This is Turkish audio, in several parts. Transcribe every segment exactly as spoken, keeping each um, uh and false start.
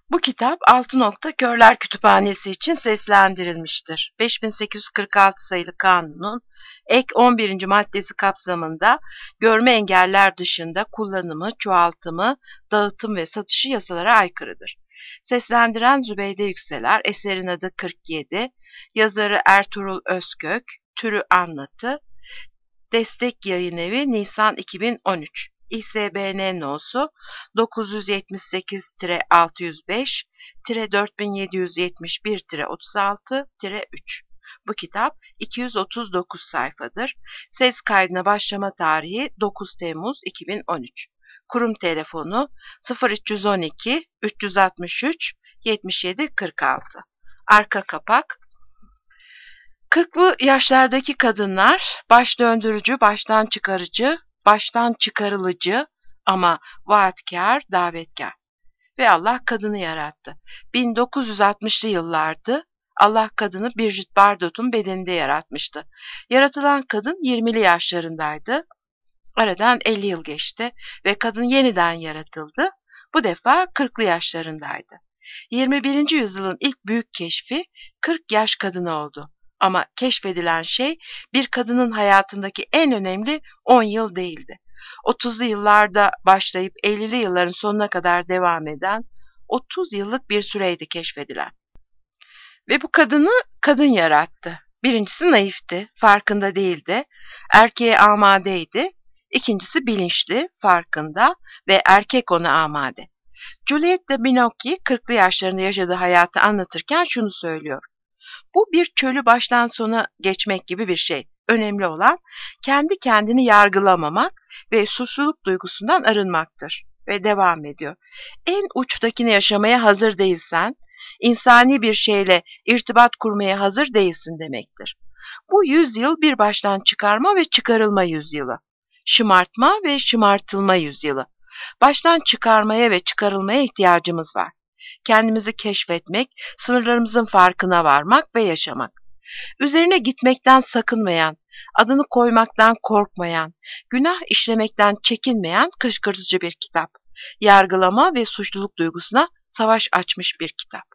Bu kitap Altı Nokta Körler Kütüphanesi için seslendirilmiştir. beş bin sekiz yüz kırk altı sayılı kanunun ek on birinci maddesi kapsamında görme engeller dışında kullanımı, çoğaltımı, dağıtım ve satışı yasalara aykırıdır. Seslendiren Zübeyde Yükseler, eserin adı kırk yedi, yazarı Ertuğrul Özkök, türü anlatı, Destek Yayınevi Nisan iki bin on üç. İ S B N no'su dokuz yüz yetmiş sekiz altı yüz beş dört bin yedi yüz yetmiş bir otuz altı üç. Bu kitap iki yüz otuz dokuz sayfadır. Ses kaydına başlama tarihi dokuz Temmuz iki bin on üç. Kurum telefonu sıfır üç on iki üç altı üç yetmiş yedi kırk altı. Arka kapak. Kırklı yaşlardaki kadınlar baş döndürücü, baştan çıkarıcı, baştan çıkarılıcı ama vaatkar, davetkar. Ve Allah kadını yarattı. bin dokuz yüz altmışlı yıllardı. Allah kadını Brigitte Bardot'un bedeninde yaratmıştı. Yaratılan kadın yirmili yaşlarındaydı. Aradan elli yıl geçti ve kadın yeniden yaratıldı. Bu defa kırklı yaşlarındaydı. yirmi birinci yüzyılın ilk büyük keşfi kırk yaş kadını oldu. Ama keşfedilen şey bir kadının hayatındaki en önemli on yıl değildi. otuzlu yıllarda başlayıp ellili yılların sonuna kadar devam eden otuz yıllık bir süreydi keşfedilen. Ve bu kadını kadın yarattı. Birincisi naifti, farkında değildi, erkeğe amadeydi. İkincisi bilinçli, farkında ve erkek ona amade. Giulietta Binochi kırklı yaşlarında yaşadığı hayatı anlatırken şunu söylüyor. Bu bir çölü baştan sona geçmek gibi bir şey. Önemli olan kendi kendini yargılamamak ve suçluluk duygusundan arınmaktır. Ve devam ediyor. En uçtakini yaşamaya hazır değilsen, insani bir şeyle irtibat kurmaya hazır değilsin demektir. Bu yüzyıl bir baştan çıkarma ve çıkarılma yüzyılı. Şımartma ve şımartılma yüzyılı. Baştan çıkarmaya ve çıkarılmaya ihtiyacımız var. Kendimizi keşfetmek, sınırlarımızın farkına varmak ve yaşamak. Üzerine gitmekten sakınmayan, adını koymaktan korkmayan, günah işlemekten çekinmeyen kışkırtıcı bir kitap. Yargılama ve suçluluk duygusuna savaş açmış bir kitap.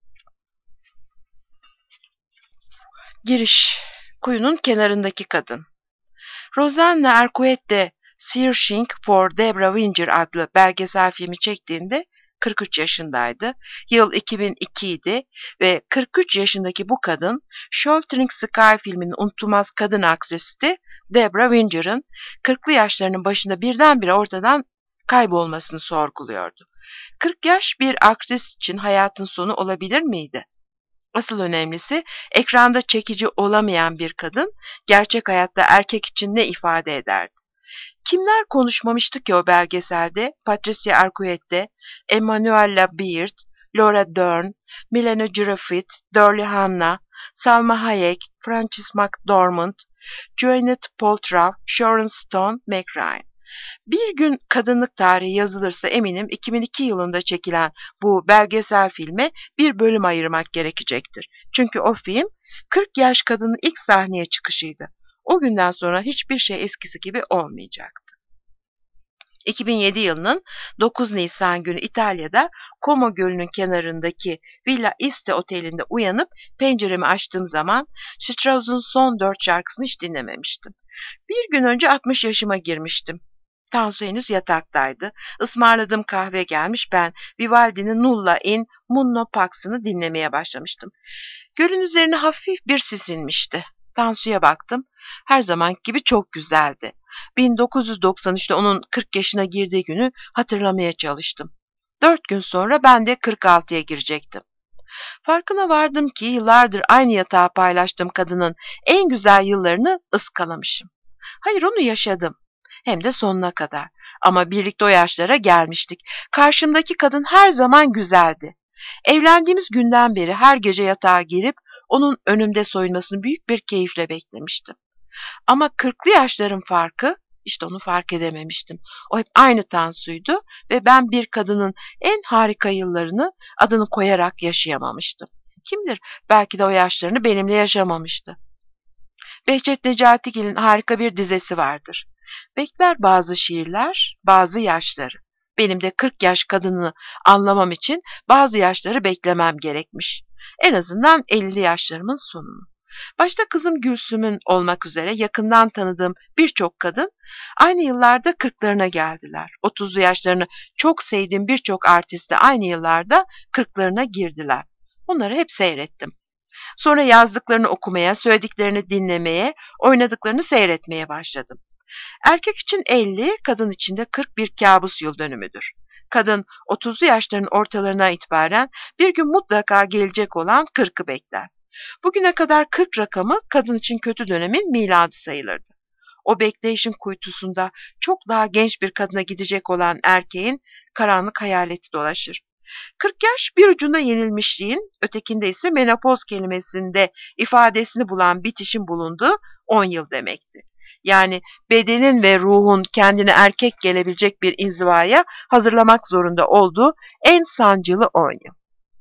Giriş. Kuyunun kenarındaki kadın. Rosanna Arquette Searching for Debra Winger adlı belgesel filmi çektiğinde kırk üç yaşındaydı. Yıl iki bin iki idi ve kırk üç yaşındaki bu kadın Sheltering Sky filminin unutulmaz kadın aktristi Debra Winger'ın kırklı yaşlarının başında birdenbire ortadan kaybolmasını sorguluyordu. kırk yaş bir aktris için hayatın sonu olabilir miydi? Asıl önemlisi ekranda çekici olamayan bir kadın gerçek hayatta erkek için ne ifade ederdi? Kimler konuşmamıştı ki o belgeselde? Patricia Arquette, Emanuela Beard, Laura Dern, Melanie Griffith, Dorley Hanna, Salma Hayek, Frances McDormand, Gwyneth Paltrow, Sharon Stone, Meg Ryan. Bir gün kadınlık tarihi yazılırsa eminim iki bin iki yılında çekilen bu belgesel filme bir bölüm ayırmak gerekecektir. Çünkü o film kırk yaş kadının ilk sahneye çıkışıydı. O günden sonra hiçbir şey eskisi gibi olmayacaktı. iki bin yedi yılının dokuz Nisan günü İtalya'da Como Gölü'nün kenarındaki Villa Este Oteli'nde uyanıp penceremi açtığım zaman Strauss'un son dört şarkısını hiç dinlememiştim. Bir gün önce altmış yaşıma girmiştim. Tansu henüz yataktaydı. Ismarladığım kahve gelmiş, ben Vivaldi'nin Nulla in Munno Pax'ını dinlemeye başlamıştım. Gölün üzerine hafif bir sis inmişti. Tansu'ya baktım. Her zamanki gibi çok güzeldi. bin dokuz yüz doksan üçte onun kırk yaşına girdiği günü hatırlamaya çalıştım. Dört gün sonra ben de kırk altıya girecektim. Farkına vardım ki yıllardır aynı yatağı paylaştığım kadının en güzel yıllarını ıskalamışım. Hayır, onu yaşadım. Hem de sonuna kadar. Ama birlikte o yaşlara gelmiştik. Karşımdaki kadın her zaman güzeldi. Evlendiğimiz günden beri her gece yatağa girip onun önümde soyunmasını büyük bir keyifle beklemiştim. Ama kırklı yaşların farkı, işte onu fark edememiştim. O hep aynı Tansu'ydu ve ben bir kadının en harika yıllarını adını koyarak yaşayamamıştım. Kimdir? Belki de o yaşlarını benimle yaşamamıştı. Behçet Necatigil'in harika bir dizesi vardır. Bekler bazı şiirler, bazı yaşları. Benim de kırk yaş kadını anlamam için bazı yaşları beklemem gerekmiş. En azından elli yaşlarımın sonunu. Başta kızım Gülsüm'ün olmak üzere yakından tanıdığım birçok kadın aynı yıllarda kırklarına geldiler. otuzlu yaşlarını çok sevdiğim birçok artist de aynı yıllarda kırklarına girdiler. Bunları hep seyrettim. Sonra yazdıklarını okumaya, söylediklerini dinlemeye, oynadıklarını seyretmeye başladım. Erkek için elli, kadın için de kırk bir kabus yıl dönümüdür. Kadın otuzlu yaşların ortalarına itibaren bir gün mutlaka gelecek olan kırkı bekler. Bugüne kadar kırk rakamı kadın için kötü dönemin miladı sayılırdı. O bekleyişin kuytusunda çok daha genç bir kadına gidecek olan erkeğin karanlık hayaleti dolaşır. kırk yaş bir ucunda yenilmişliğin, ötekinde ise menopoz kelimesinde ifadesini bulan bitişin bulunduğu on yıl demekti. Yani bedenin ve ruhun kendine erkek gelebilecek bir inzivaya hazırlamak zorunda olduğu en sancılı on yıl.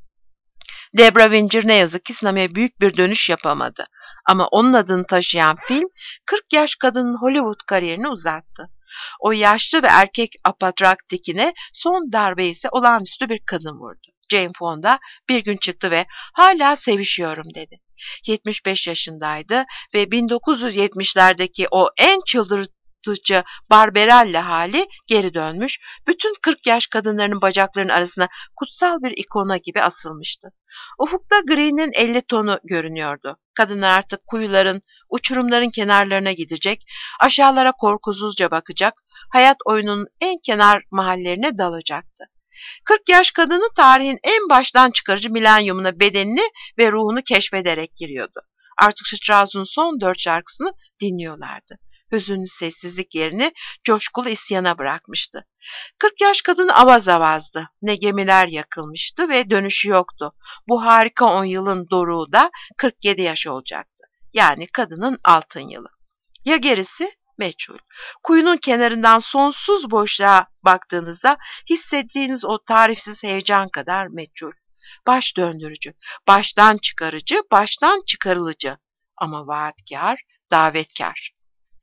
Debra Winger ne yazık ki sinemaya büyük bir dönüş yapamadı. Ama onun adını taşıyan film kırk yaş kadının Hollywood kariyerini uzattı. O yaşlı ve erkek apatraktikine son darbe ise olağanüstü bir kadın vurdu. Jane Fonda bir gün çıktı ve hala sevişiyorum dedi. yetmiş beş yaşındaydı ve bin dokuz yüz yetmişlerdeki o en çıldırtıcı Barbarella hali geri dönmüş, bütün kırk yaş kadınlarının bacaklarının arasına kutsal bir ikona gibi asılmıştı. Ufukta Green'in elli tonu görünüyordu. Kadınlar artık kuyuların, uçurumların kenarlarına gidecek, aşağılara korkusuzca bakacak, hayat oyununun en kenar mahallerine dalacaktı. kırk yaş kadını tarihin en baştan çıkarıcı milenyumuna bedenini ve ruhunu keşfederek giriyordu. Artık Strauss'un son dört şarkısını dinliyorlardı. Hüzünlü sessizlik yerini coşkulu isyana bırakmıştı. kırk yaş kadını avaz avazdı. Ne gemiler yakılmıştı ve dönüşü yoktu. Bu harika on yılın doruğu da kırk yedi yaş olacaktı. Yani kadının altın yılı. Ya gerisi? Meçhul. Kuyunun kenarından sonsuz boşluğa baktığınızda hissettiğiniz o tarifsiz heyecan kadar meçhul. Baş döndürücü, baştan çıkarıcı, baştan çıkarılıcı ama vaatkar, davetkar.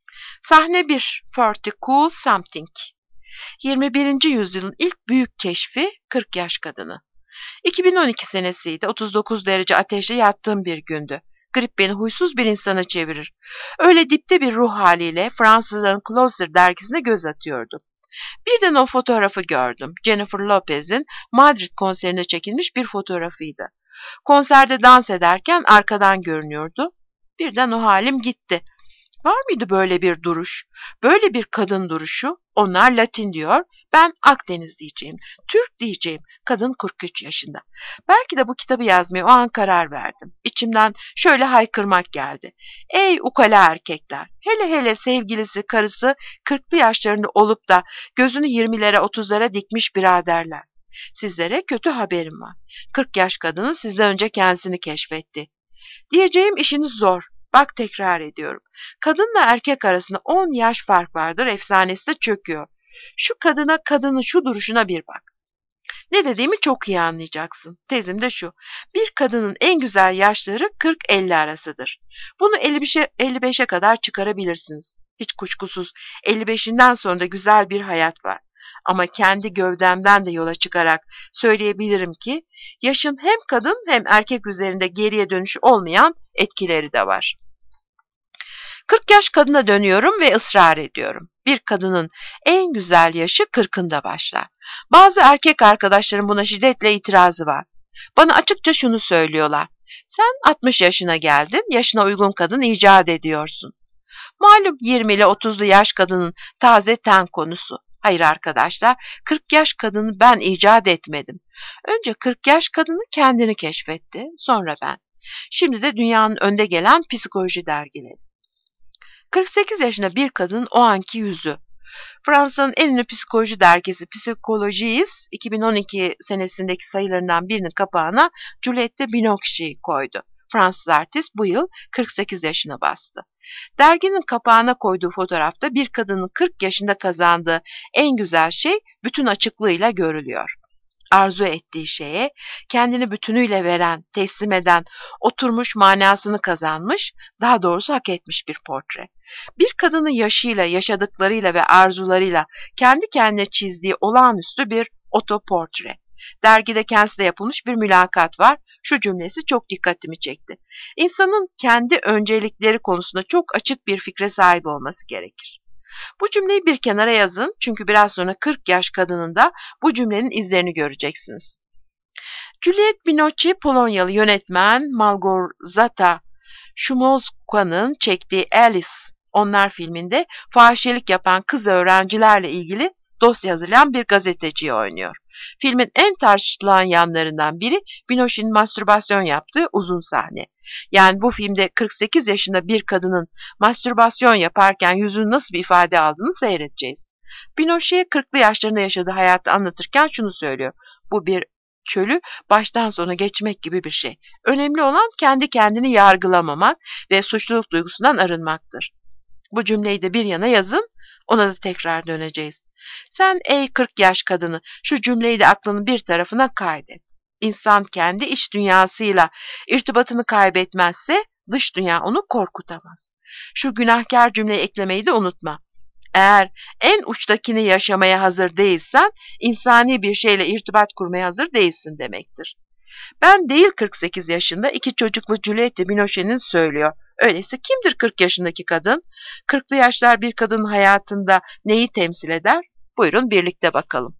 Sahne bir. Forty Cool Something. yirmi birinci yüzyılın ilk büyük keşfi kırk yaş kadını. iki bin on iki senesiydi. otuz dokuz derece ateşle yattığım bir gündü. Grip beni huysuz bir insana çevirir. Öyle dipte bir ruh haliyle Fransızların Closer dergisine göz atıyordum. Birden o fotoğrafı gördüm. Jennifer Lopez'in Madrid konserine çekilmiş bir fotoğrafıydı. Konserde dans ederken arkadan görünüyordu. Birden o halim gitti. Var mıydı böyle bir duruş? Böyle bir kadın duruşu? Onlar Latin diyor, ben Akdeniz diyeceğim, Türk diyeceğim. Kadın kırk üç yaşında. Belki de bu kitabı yazmaya o an karar verdim. İçimden şöyle haykırmak geldi. Ey ukala erkekler! Hele hele sevgilisi, karısı kırklı yaşlarında olup da gözünü yirmilere, otuzlara dikmiş biraderler. Sizlere kötü haberim var. kırk yaş kadını sizden önce kendisini keşfetti. Diyeceğim işiniz zor. Bak tekrar ediyorum. Kadınla erkek arasında on yaş fark vardır efsanesi de çöküyor. Şu kadına kadının şu duruşuna bir bak. Ne dediğimi çok iyi anlayacaksın. Tezim de şu. Bir kadının en güzel yaşları kırk elli arasıdır. Bunu elli beşe kadar çıkarabilirsiniz. Hiç kuşkusuz elli beşinden sonra da güzel bir hayat var. Ama kendi gövdemden de yola çıkarak söyleyebilirim ki yaşın hem kadın hem erkek üzerinde geriye dönüşü olmayan etkileri de var. kırk yaş kadına dönüyorum ve ısrar ediyorum. Bir kadının en güzel yaşı kırkında başlar. Bazı erkek arkadaşlarım buna şiddetle itirazı var. Bana açıkça şunu söylüyorlar. Sen altmış yaşına geldin, yaşına uygun kadın icat ediyorsun. Malum yirmi ile otuzlu yaş kadının taze ten konusu. Hayır arkadaşlar, kırk yaş kadını ben icat etmedim. Önce kırk yaş kadını kendini keşfetti, sonra ben. Şimdi de dünyanın önde gelen psikoloji dergileri. kırk sekiz yaşında bir kadının o anki yüzü. Fransa'nın en ünlü psikoloji dergisi Psychologies iki bin on iki senesindeki sayılarından birinin kapağına Juliette Binoche'yi koydu. Fransız artist bu yıl kırk sekiz yaşına bastı. Derginin kapağına koyduğu fotoğrafta bir kadının kırk yaşında kazandığı en güzel şey bütün açıklığıyla görülüyor. arzu ettiği şeye kendini bütünüyle veren, teslim eden, oturmuş manasını kazanmış, daha doğrusu hak etmiş bir portre. Bir kadının yaşıyla, yaşadıklarıyla ve arzularıyla kendi kendine çizdiği olağanüstü bir otoportre. Dergide kendisiyle yapılmış bir mülakat var. Şu cümlesi çok dikkatimi çekti. İnsanın kendi öncelikleri konusunda çok açık bir fikre sahip olması gerekir. Bu cümleyi bir kenara yazın çünkü biraz sonra kırk yaş kadınında bu cümlenin izlerini göreceksiniz. Juliette Binoche, Polonyalı yönetmen Małgorzata Szumowska'nın çektiği Alice Onlar filminde fahişelik yapan kız öğrencilerle ilgili dosya hazırlayan bir gazeteciyi oynuyor. Filmin en tartışılan yanlarından biri Binoche'nin mastürbasyon yaptığı uzun sahne. Yani bu filmde kırk sekiz yaşında bir kadının mastürbasyon yaparken yüzünün nasıl bir ifade aldığını seyredeceğiz. Binoche kırklı yaşlarında yaşadığı hayatı anlatırken şunu söylüyor. Bu bir çölü baştan sona geçmek gibi bir şey. Önemli olan kendi kendini yargılamamak ve suçluluk duygusundan arınmaktır. Bu cümleyi de bir yana yazın, ona da tekrar döneceğiz. Sen ey kırk yaş kadını şu cümleyi de aklının bir tarafına kaydet. İnsan kendi iç dünyasıyla irtibatını kaybetmezse dış dünya onu korkutamaz. Şu günahkar cümleyi eklemeyi de unutma. Eğer en uçtakini yaşamaya hazır değilsen, insani bir şeyle irtibat kurmaya hazır değilsin demektir. Ben değil kırk sekiz yaşında iki çocuklu Juliette Binoche'nin söylüyor. Öyleyse kimdir kırk yaşındaki kadın? kırklı yaşlar bir kadının hayatında neyi temsil eder? Buyurun birlikte bakalım.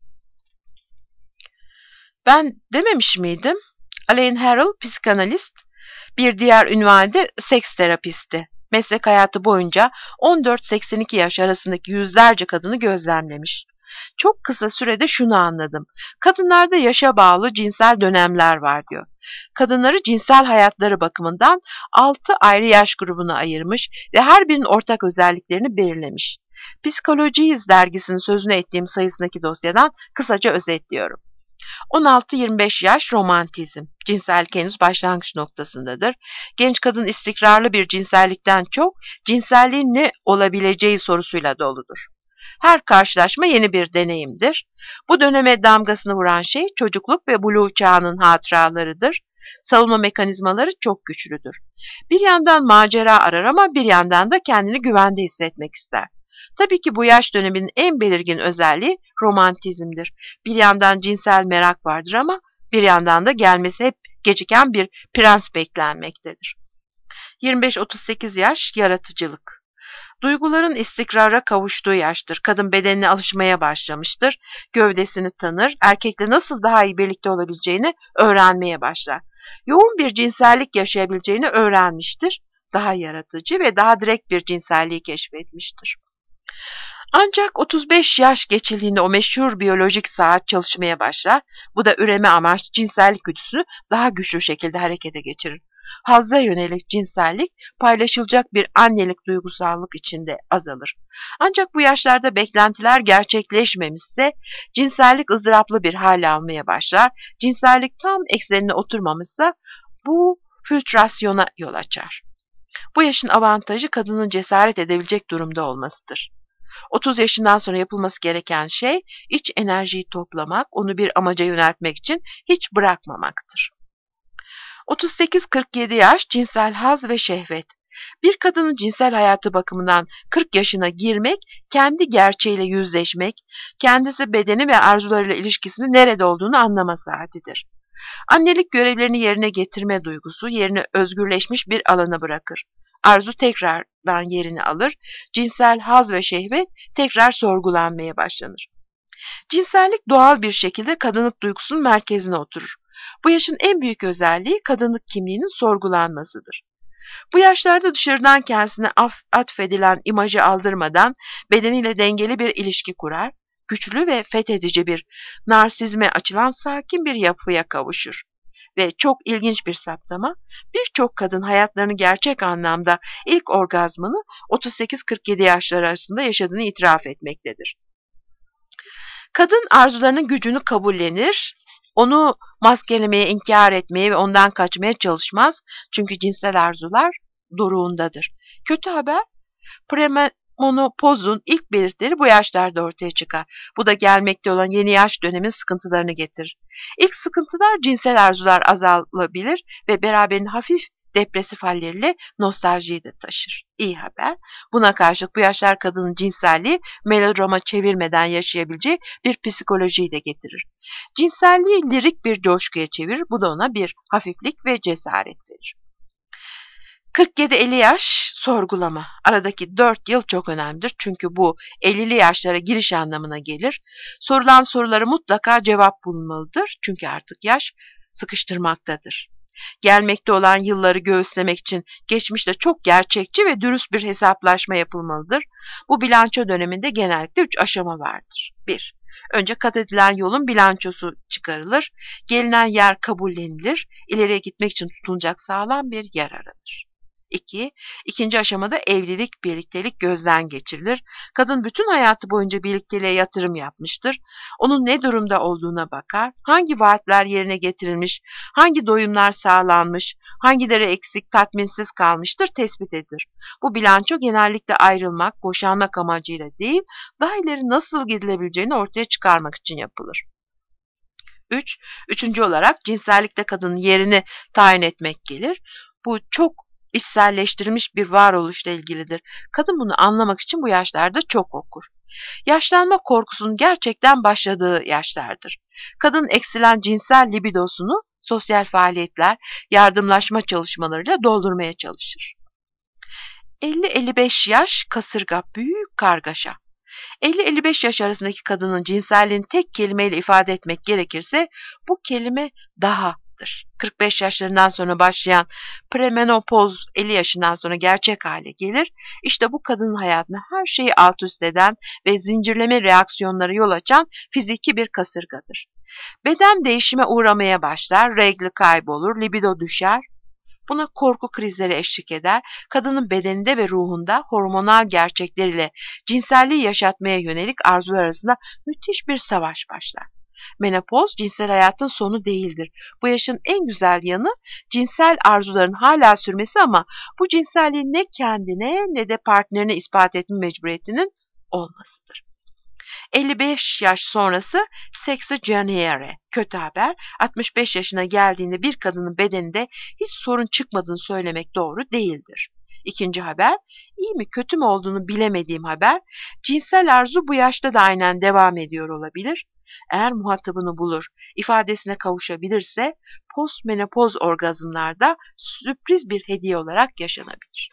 Ben dememiş miydim? Elaine Harrell psikanalist, bir diğer ünvanı da seks terapisti. Meslek hayatı boyunca on dört seksen iki yaş arasındaki yüzlerce kadını gözlemlemiş. Çok kısa sürede şunu anladım. Kadınlarda yaşa bağlı cinsel dönemler var diyor. Kadınları cinsel hayatları bakımından altı ayrı yaş grubuna ayırmış ve her birinin ortak özelliklerini belirlemiş. Psikolojiyiz dergisinin sözünü ettiğim sayısındaki dosyadan kısaca özetliyorum. on altı yirmi beş yaş romantizm. Cinsellik henüz başlangıç noktasındadır. Genç kadın istikrarlı bir cinsellikten çok cinselliğin ne olabileceği sorusuyla doludur. Her karşılaşma yeni bir deneyimdir. Bu döneme damgasını vuran şey çocukluk ve buluğ çağının hatıralarıdır. Savunma mekanizmaları çok güçlüdür. Bir yandan macera arar ama bir yandan da kendini güvende hissetmek ister. Tabii ki bu yaş döneminin en belirgin özelliği romantizmdir. Bir yandan cinsel merak vardır ama bir yandan da gelmesi hep geciken bir prens beklenmektedir. yirmi beş otuz sekiz yaş yaratıcılık. Duyguların istikrara kavuştuğu yaştır. Kadın bedenine alışmaya başlamıştır. Gövdesini tanır, erkekle nasıl daha iyi birlikte olabileceğini öğrenmeye başlar. Yoğun bir cinsellik yaşayabileceğini öğrenmiştir. Daha yaratıcı ve daha direkt bir cinselliği keşfetmiştir. Ancak otuz beş yaş geçildiğinde o meşhur biyolojik saat çalışmaya başlar. Bu da üreme amaçlı cinsellik güdüsünü daha güçlü şekilde harekete geçirir. Hazza yönelik cinsellik paylaşılacak bir annelik duygusallık içinde azalır. Ancak bu yaşlarda beklentiler gerçekleşmemişse cinsellik ızdıraplı bir hale almaya başlar. Cinsellik tam eksenine oturmamışsa bu filtrasyona yol açar. Bu yaşın avantajı kadının cesaret edebilecek durumda olmasıdır. otuz yaşından sonra yapılması gereken şey iç enerjiyi toplamak, onu bir amaca yöneltmek için hiç bırakmamaktır. otuz sekiz kırk yedi yaş cinsel haz ve şehvet. Bir kadının cinsel hayatı bakımından kırk yaşına girmek, kendi gerçeğiyle yüzleşmek, kendisi bedeni ve arzularıyla ilişkisinin nerede olduğunu anlama saatidir. Annelik görevlerini yerine getirme duygusu yerini özgürleşmiş bir alana bırakır. Arzu tekrardan yerini alır, cinsel haz ve şehvet tekrar sorgulanmaya başlanır. Cinsellik doğal bir şekilde kadınlık duygusunun merkezine oturur. Bu yaşın en büyük özelliği kadınlık kimliğinin sorgulanmasıdır. Bu yaşlarda dışarıdan kendisine atfedilen imajı aldırmadan bedeniyle dengeli bir ilişki kurar, güçlü ve fethedici bir narsizme açılan sakin bir yapıya kavuşur. Ve çok ilginç bir saptama, birçok kadın hayatlarını gerçek anlamda ilk orgazmını otuz sekiz kırk yedi yaşları arasında yaşadığını itiraf etmektedir. Kadın arzularının gücünü kabullenir, onu maskelemeye, inkar etmeye ve ondan kaçmaya çalışmaz. Çünkü cinsel arzular doruğundadır. Kötü haber, Menopozun ilk belirtileri bu yaşlarda ortaya çıkar. Bu da gelmekte olan yeni yaş dönemin sıkıntılarını getirir. İlk sıkıntılar cinsel arzular azalabilir ve beraberinde hafif depresif halleriyle nostaljiyi de taşır. İyi haber. Buna karşılık bu yaşlar kadının cinselliği melodrama çevirmeden yaşayabileceği bir psikolojiyi de getirir. Cinselliği lirik bir coşkuya çevirir. Bu da ona bir hafiflik ve cesaret verir. kırk yedi elli yaş sorgulama. Aradaki dört yıl çok önemlidir. Çünkü bu ellili yaşlara giriş anlamına gelir. Sorulan sorulara mutlaka cevap bulunmalıdır. Çünkü artık yaş sıkıştırmaktadır. Gelmekte olan yılları göğüslemek için geçmişte çok gerçekçi ve dürüst bir hesaplaşma yapılmalıdır. Bu bilanço döneminde genellikle üç aşama vardır. bir. Önce kat edilen yolun bilançosu çıkarılır. Gelinen yer kabullenilir. İleriye gitmek için tutunacak sağlam bir yer aranır. İki, ikinci aşamada evlilik, birliktelik gözden geçirilir. Kadın bütün hayatı boyunca birlikteliğe yatırım yapmıştır. Onun ne durumda olduğuna bakar, hangi vaatler yerine getirilmiş, hangi doyumlar sağlanmış, hangileri eksik, tatminsiz kalmıştır tespit edilir. Bu bilanço genellikle ayrılmak, boşanmak amacıyla değil, daha ileri nasıl gidilebileceğini ortaya çıkarmak için yapılır. Üç, üçüncü olarak cinsellikte kadının yerini tayin etmek gelir. Bu çok içselleştirilmiş bir varoluşla ilgilidir. Kadın bunu anlamak için bu yaşlarda çok okur. Yaşlanma korkusunun gerçekten başladığı yaşlardır. Kadın eksilen cinsel libidosunu sosyal faaliyetler, yardımlaşma çalışmalarıyla doldurmaya çalışır. elli elli beş yaş kasırga, büyük kargaşa. elli elli beş yaş arasındaki kadının cinselliğini tek kelimeyle ifade etmek gerekirse bu kelime dahadır. kırk beş yaşlarından sonra başlayan premenopoz elli yaşından sonra gerçek hale gelir. İşte bu kadının hayatını her şeyi alt üst eden ve zincirleme reaksiyonlara yol açan fiziki bir kasırgadır. Beden değişime uğramaya başlar, regli kaybolur, libido düşer. Buna korku krizleri eşlik eder. Kadının bedeninde ve ruhunda hormonal gerçekleriyle cinselliği yaşatmaya yönelik arzular arasında müthiş bir savaş başlar. Menopoz cinsel hayatın sonu değildir. Bu yaşın en güzel yanı cinsel arzuların hala sürmesi ama bu cinselliği ne kendine ne de partnerine ispat etme mecburiyetinin olmasıdır. elli beş yaş sonrası sexagenere, kötü haber. altmış beş yaşına geldiğinde bir kadının bedeninde hiç sorun çıkmadığını söylemek doğru değildir. İkinci haber, iyi mi kötü mü olduğunu bilemediğim haber, cinsel arzu bu yaşta da aynen devam ediyor olabilir. Eğer muhatabını bulur, ifadesine kavuşabilirse postmenopoz orgazmlarda sürpriz bir hediye olarak yaşanabilir.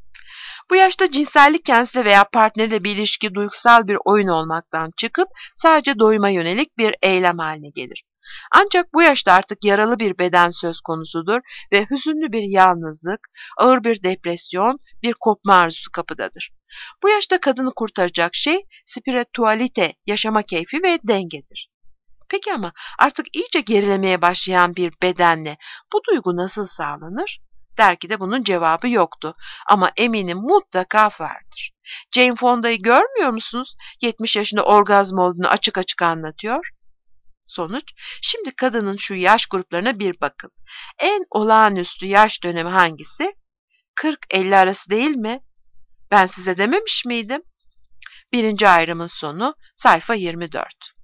Bu yaşta cinsellik kendisiyle veya partneriyle bir ilişki duygusal bir oyun olmaktan çıkıp sadece doyuma yönelik bir eylem haline gelir. Ancak bu yaşta artık yaralı bir beden söz konusudur ve hüzünlü bir yalnızlık, ağır bir depresyon, bir kopma arzusu kapıdadır. Bu yaşta kadını kurtaracak şey spiritualite, yaşama keyfi ve dengedir. Peki ama artık iyice gerilemeye başlayan bir bedenle bu duygu nasıl sağlanır? Belki de bunun cevabı yoktu ama eminim mutlaka vardır. Jane Fonda'yı görmüyor musunuz? yetmiş yaşında orgazm olduğunu açık açık anlatıyor. Sonuç, şimdi kadının şu yaş gruplarına bir bakın. En olağanüstü yaş dönemi hangisi? kırk elli arası değil mi? Ben size dememiş miydim? Birinci ayrımın sonu sayfa yirmi dört.